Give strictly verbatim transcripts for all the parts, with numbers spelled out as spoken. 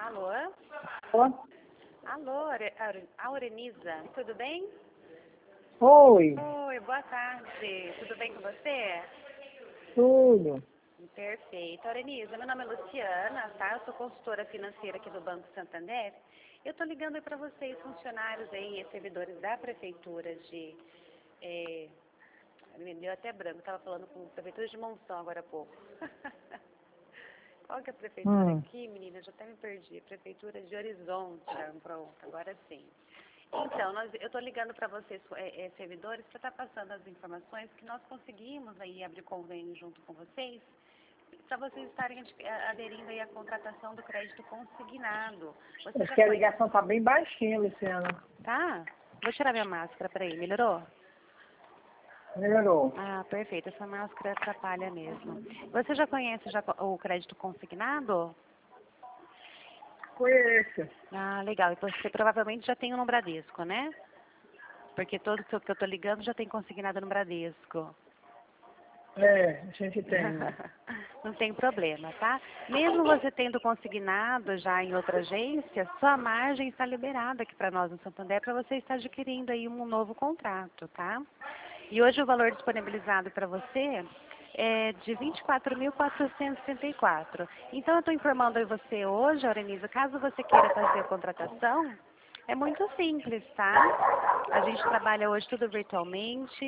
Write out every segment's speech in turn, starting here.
Alô? Oi. Alô, Aure- Aure- Aureniza, tudo bem? Oi, Oi, boa tarde. Tudo bem com você? tudo. Perfeito. Aureniza, meu nome é Luciana, tá? Eu sou consultora financeira aqui do Banco Santander. Eu tô ligando aí para vocês, funcionários aí, servidores da Prefeitura de... É, me deu até branco, estava falando com a Prefeitura de Monção agora há pouco. Qual que é a prefeitura Hum. aqui, menina? Já até me perdi. Prefeitura de Horizonte. Ah, pronto, agora sim. Então, nós, eu estou ligando para vocês, é, é, servidores, para estar passando as informações que nós conseguimos aí abrir convênio junto com vocês, para vocês estarem ad- aderindo aí à contratação do crédito consignado. Você Acho já que a conhece? ligação tá bem baixinha, Luciana. Tá? Vou tirar minha máscara para aí. Melhorou? Melhorou. Ah, perfeito. Essa máscara atrapalha mesmo. Você já conhece já o crédito consignado? Conheço. Ah, legal. E você provavelmente já tem um no Bradesco, né? Porque todo que eu que eu tô ligando já tem consignado no Bradesco. É, a gente tem, né? Não tem problema, tá? Mesmo você tendo consignado já em outra agência, sua margem está liberada aqui para nós no Santander para você estar adquirindo aí um novo contrato, tá? E hoje o valor disponibilizado para você é de vinte e quatro mil quatrocentos e trinta e quatro. Então eu estou informando a você hoje, Aureniza, caso você queira fazer a contratação, é muito simples, tá? A gente trabalha hoje tudo virtualmente.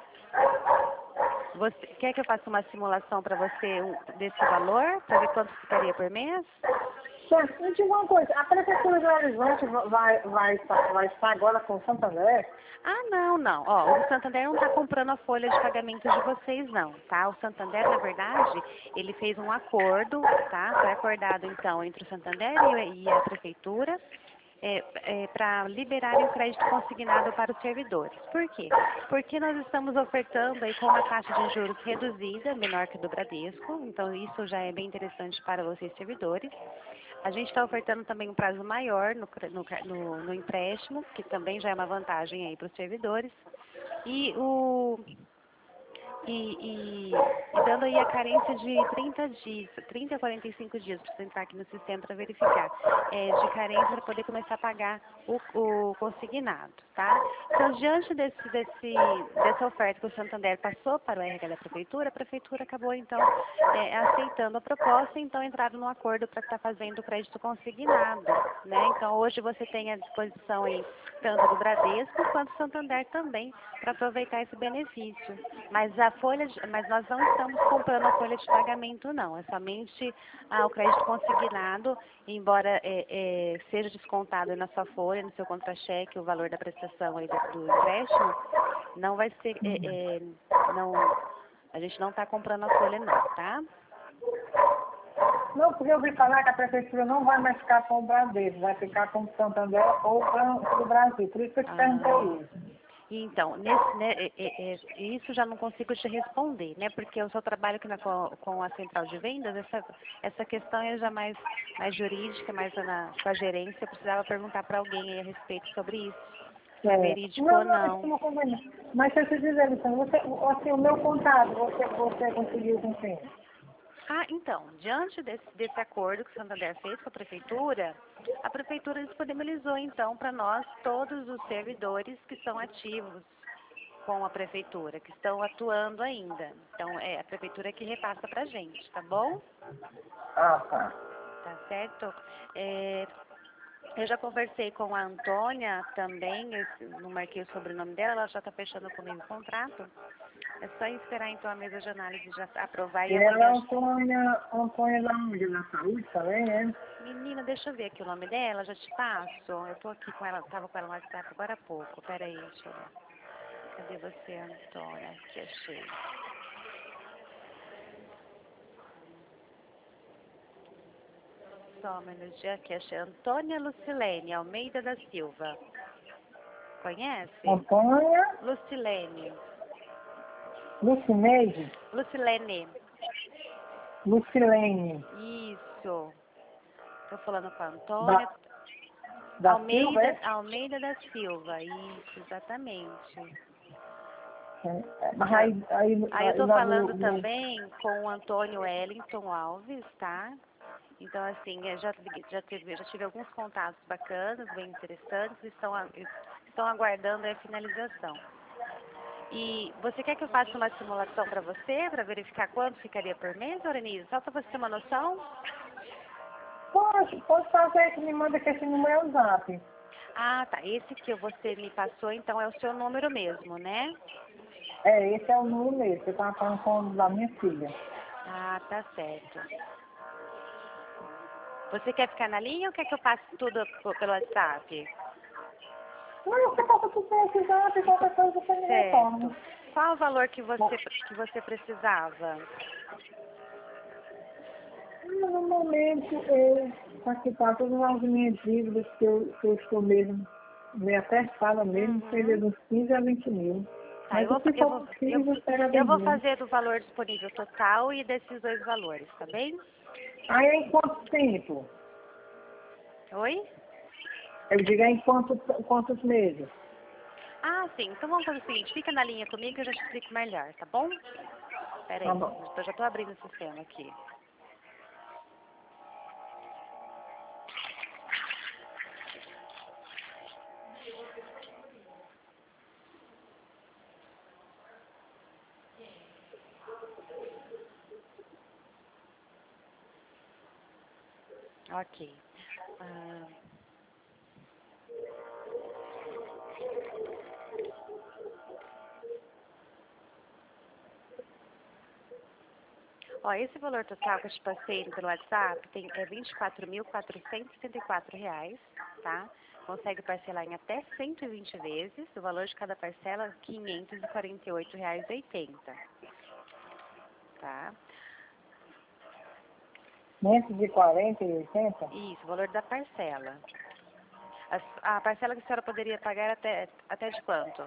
Você quer que eu faça uma simulação para você um- desse valor, para ver quanto ficaria por mês? Certo, me diga uma coisa, a Prefeitura de Horizonte vai, vai, estar- vai estar agora com o Santander? Ah, não, não. Ó, o Santander não está comprando a folha de pagamento de vocês, não, tá? O Santander, na verdade, ele fez um acordo, tá? Foi acordado, então, entre o Santander e, e a Prefeitura para liberarem o crédito consignado para os servidores. Por quê? Porque nós estamos ofertando aí com uma taxa de juros reduzida, menor que a do Bradesco, então isso já é bem interessante para vocês servidores. A gente está ofertando também um prazo maior no, cre- no, ca- no, no empréstimo, que também já é uma vantagem aí para os servidores. E o e, e, e dando aí a carência de trinta dias, trinta a quarenta e cinco dias para você entrar aqui no sistema para verificar, é, de carência para poder começar a pagar o, o consignado, tá? Então, diante desse, desse, dessa oferta que o Santander passou para o R H da Prefeitura, a Prefeitura acabou, então, é, aceitando a proposta, então entraram no acordo para estar fazendo o crédito consignado, né? Então, hoje você tem à disposição aí tanto do Bradesco quanto do Santander também para aproveitar esse benefício. Mas a folha, de, mas nós não estamos comprando a folha de pagamento, não. É somente ah, o crédito consignado, embora é, é, seja descontado na sua folha, no seu contra-cheque, o valor da prestação aí do, do empréstimo, não vai ser, é, é, não, a gente não está comprando a folha, não, tá? Não, porque eu ouvi falar que a Prefeitura não vai mais ficar com o Bradesco, vai ficar com o Santander ou o Banco do Brasil. Por isso que eu te perguntei Ah, isso. então, nesse, né, é- é- é- isso já não consigo te responder, né? Porque eu só trabalho aqui na, com, com a central de vendas, essa, essa questão é já mais, mais jurídica, mais na, com a gerência, eu precisava perguntar para alguém aí a respeito sobre isso, se é É. verídico Não, ou não, isso não. não convém. Mas se eu te dizer, Luciana, você, assim, o meu contato, você, você conseguiu com quem? Ah, então, diante desse, desse acordo que o Santander fez com a Prefeitura, a Prefeitura disponibilizou, então, para nós todos os servidores que são ativos com a Prefeitura, que estão atuando ainda. Então, é a Prefeitura que repassa para a gente, tá bom? Ah, tá. Tá certo? É, eu já conversei com a Antônia também, eu não marquei o sobrenome dela, ela já está fechando comigo o contrato. É só esperar, então, a mesa de análise já aprovar E e ela é amanhã... Antônia, Antônia da onde? Da saúde também, é? Menina, deixa eu ver aqui o nome dela, já te passo. Eu tô aqui com ela, tava com ela no WhatsApp agora há pouco. Pera aí, deixa eu ver. Cadê você, Antônia? Aqui, achei. Só um minutinho aqui, achei. Antônia Lucilene Almeida da Silva. Conhece? Antônia, Lucilene. Lucineide, Lucilene. Lucilene, Isso. Tô falando com a Antônia. da, da Silva, Almeida, é? Almeida da Silva. Isso, exatamente. É, mas Eu- aí, aí, Aí eu aí tô lá no, falando no, também com o Antônio Wellington Alves, tá? Então, assim, eu já, já, tive, já tive alguns contatos bacanas, bem interessantes, e estão, a- estão aguardando a finalização. E você quer que eu faça uma simulação para você, para verificar quanto ficaria por mês, Orenise? Só para você ter uma noção? Pode, pode fazer que me manda que esse número é o zap. Ah, tá. Esse que você me passou, então, é o seu número mesmo, né? É, esse é o número mesmo, que eu estava falando com o da minha filha. Ah, tá certo. Você quer ficar na linha ou quer que eu passe tudo p- pelo WhatsApp? Não, você passa tudo pelo zap, qualquer coisa você me Certo. retorna. Qual o valor que Bom, você, que você precisava? no momento, eu participar todas as minhas dívidas que eu, que eu estou mesmo, meio apertada mesmo, seria Uhum. dos quinze a vinte mil. Tá, eu Mas o vou, que eu for vou, eu, possível será eu vou bem-vindo. fazer do valor disponível total e desses dois valores, tá bem? Aí é em quanto tempo? Oi? Eu digo é em quanto, quantos meses? Ah, sim. Então vamos fazer o seguinte, fica na linha comigo que eu já te explico melhor, tá bom? Pera Tá aí, bom. eu já tô abrindo o sistema aqui. Ok. Ah, ó, esse valor total que eu te passei pelo WhatsApp tem, é vinte e quatro mil quatrocentos e setenta e quatro reais, tá? Consegue parcelar em até cento e vinte vezes, o valor de cada parcela é quinhentos e quarenta e oito reais e oitenta, tá? quinhentos e quarenta e oitenta? Isso, o valor da parcela. A, a parcela que a senhora poderia pagar até, até de quanto?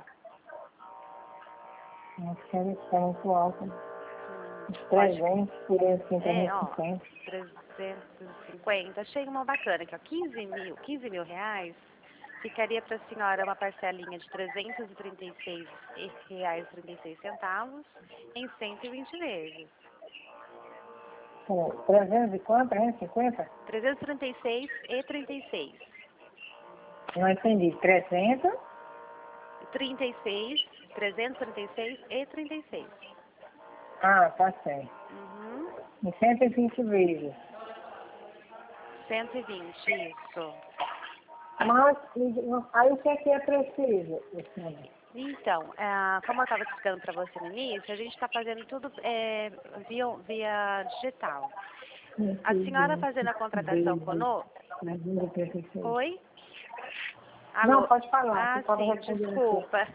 Acho que ele está muito alto. Hum, Uns pode. trezentos, por aí, assim, É, ó, trezentos e cinquenta. trezentos e cinquenta. Achei uma bacana aqui, ó. quinze mil, quinze mil reais. Ficaria para a senhora uma parcelinha de trezentos e trinta e seis reais e trinta e seis centavos em cento e vinte vezes. Pô, trezentos e quanto? trezentos e cinquenta? trezentos e trinta e seis e trinta e seis. Não entendi. trezentos? trinta e seis, trezentos e trinta e seis e trinta e seis. Ah, tá certo. Uhum. Em cento e vinte vezes. cento e vinte, isso. Mas, e- aí o que é que é preciso? Luciana? Então, ah, como eu estava explicando para você no início, a gente está fazendo tudo é, via, via digital. A senhora fazendo a contratação Vezes. conosco? Mas não precisa. Oi? Não, Alô? pode falar. Você Ah, pode sim, responder aqui. desculpa.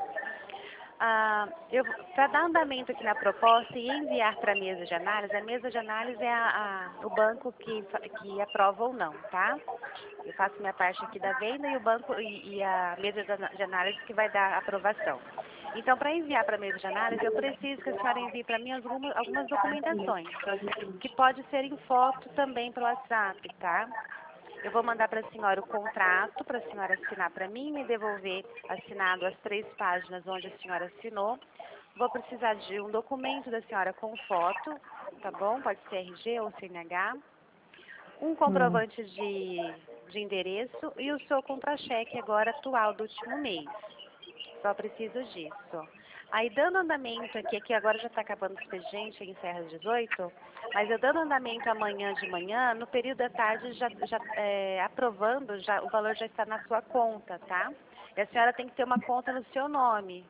Ah, para dar andamento aqui na proposta e enviar para a mesa de análise, a mesa de análise é a, a- o banco que, fa- que aprova ou não, tá? Eu faço minha parte aqui da venda e o banco e, e a mesa de ana- de análise que vai dar a aprovação. Então, para enviar para a mesa de análise, eu preciso que a senhora envie para mim algumas, algumas documentações, que pode ser em foto também pelo WhatsApp, tá? Eu vou mandar para a senhora o contrato, para a senhora assinar para mim e me devolver assinado as três páginas onde a senhora assinou. Vou precisar de um documento da senhora com foto, tá bom? Pode ser R G ou C N H. Um Hum. comprovante de, de endereço e o seu contra-cheque agora atual do último mês. Só preciso disso. Aí, dando andamento aqui, aqui agora já está acabando o expediente, encerra às dezoito, mas eu dando andamento amanhã de manhã, no período da tarde, já, já é, aprovando, já, o valor já está na sua conta, tá? E a senhora tem que ter uma conta no seu nome.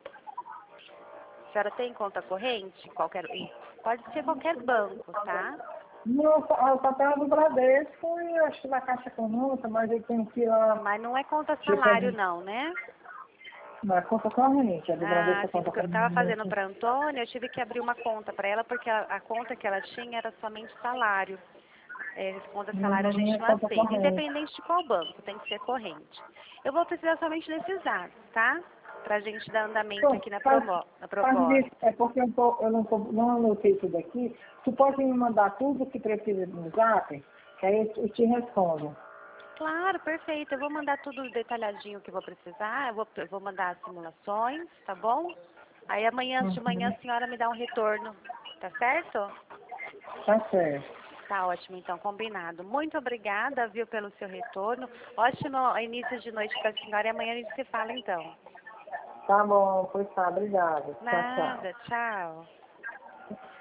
A senhora tem conta corrente? Qualquer, e pode ser qualquer banco, tá? Não, o papel do Bradesco e eu acho que da Caixa Econômica, mas eu tenho que ir lá, Mas não é conta salário, tipo, não, né? na conta corrente, a do Bradesco Ah, é sim, conta porque eu estava fazendo corrente. para a Antônia, eu tive que abrir uma conta para ela, porque a, a conta que ela tinha era somente salário. É, esse conta Não, salário a não gente é não conta aceita, corrente. independente de qual banco, tem que ser corrente. Eu vou precisar somente desses dados, tá? Para a gente dar andamento Então, aqui na, faz, promo, na faz isso, proposta. é porque eu, tô, eu não, tô, não anotei tudo aqui. Tu pode me mandar tudo que precisa no zap, que aí eu, eu te respondo. Claro, perfeito. Eu vou mandar tudo detalhadinho que eu vou precisar, eu vou, eu vou mandar as simulações, tá bom? Aí amanhã de manhã Uhum. a senhora me dá um retorno, tá certo? Tá certo. Tá ótimo, então, combinado. Muito obrigada, viu, pelo seu retorno. Ótimo início de noite para a senhora e amanhã a gente se fala, então. Tá bom, pois tá, obrigada. Tchau, tchau. Nada, tchau.